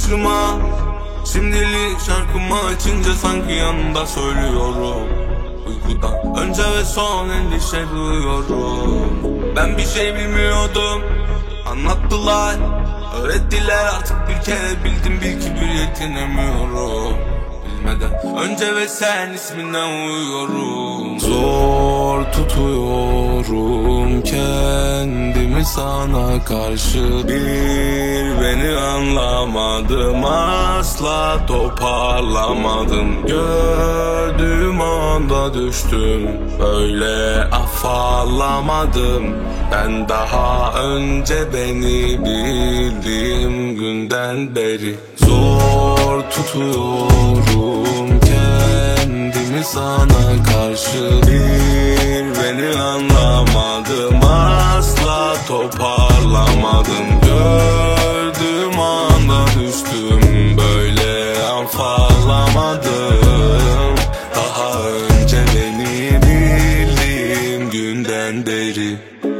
başıma. Şimdilik şarkımı açınca sanki yanında söylüyorum. Uykudan önce ve son endişe duyuyorum. Ben bir şey bilmiyordum, anlattılar, öğrettiler, artık bir kere bildim, bil ki bir yetinemiyorum. Bilmeden önce ve sen isminden uyuyorum. Zor tutuyorum kendimi sana karşı. Bir beni anlamadım, asla toparlamadım. Gördüğüm anda düştüm, böyle afallamadım. Ben daha önce beni bildiğim günden beri zor tutuyorum kendimi sana karşı. Bir beni anlamadım, asla toparlamadım. Gördüğüm anda düştüm, böyle afallamadım. Daha önce beni bildiğim günden beri.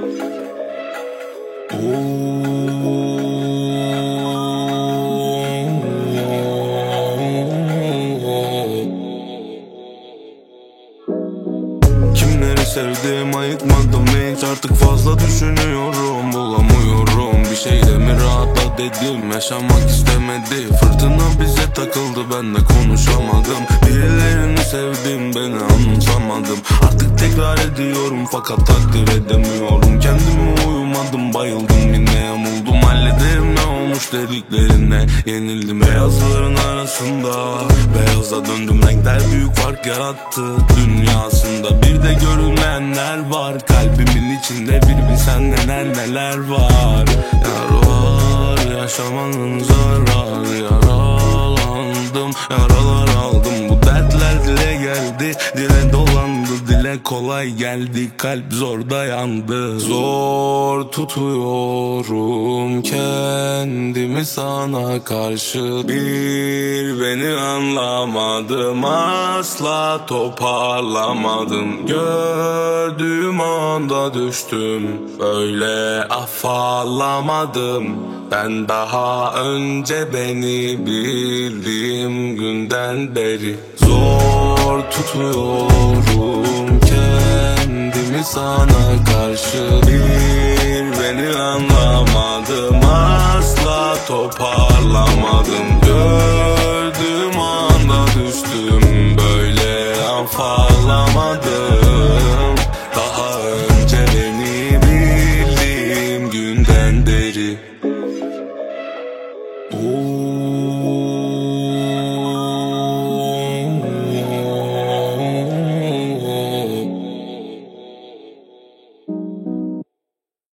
Kimleri sevdim ayıkmadım hiç, artık fazla düşünüyorum, bulamıyorum. Bir şeyde mi rahatla dedim, yaşamak istemedi. Fırtına bize takıldı, ben de konuşamadım. Birilerini sevdim, beni anımsamadım. Artık tekrar ediyorum fakat takdir edemiyorum. Kendime uyumadım, bayıldım, yine yamuldum. Hallederim ne olmuş dediklerine, yenildim beyazların arasında. Beyaza döndüm, renkler büyük fark yarattı dünyasında. Bir de görünmeyenler var kalbimin içinde, bir bilsen neler var. Yar var, yaşamanın zararı. Yaralandım, yaralar aldım, bu dertler dile geldi, dile dolandı, dile kolay geldi, kalp zor dayandı. Zor tutuyorum kendimi sana karşı. Bir beni anlamadım, asla toparlamadım. Gördüğüm anda düştüm, böyle afallamadım. Ben daha önce beni bildiğim günden beri zor tutuyorum kendimi sana karşı. Bir beni anlamadım, asla toparlamadım. Gördüğüm anda düştüm, böyle afallamadım.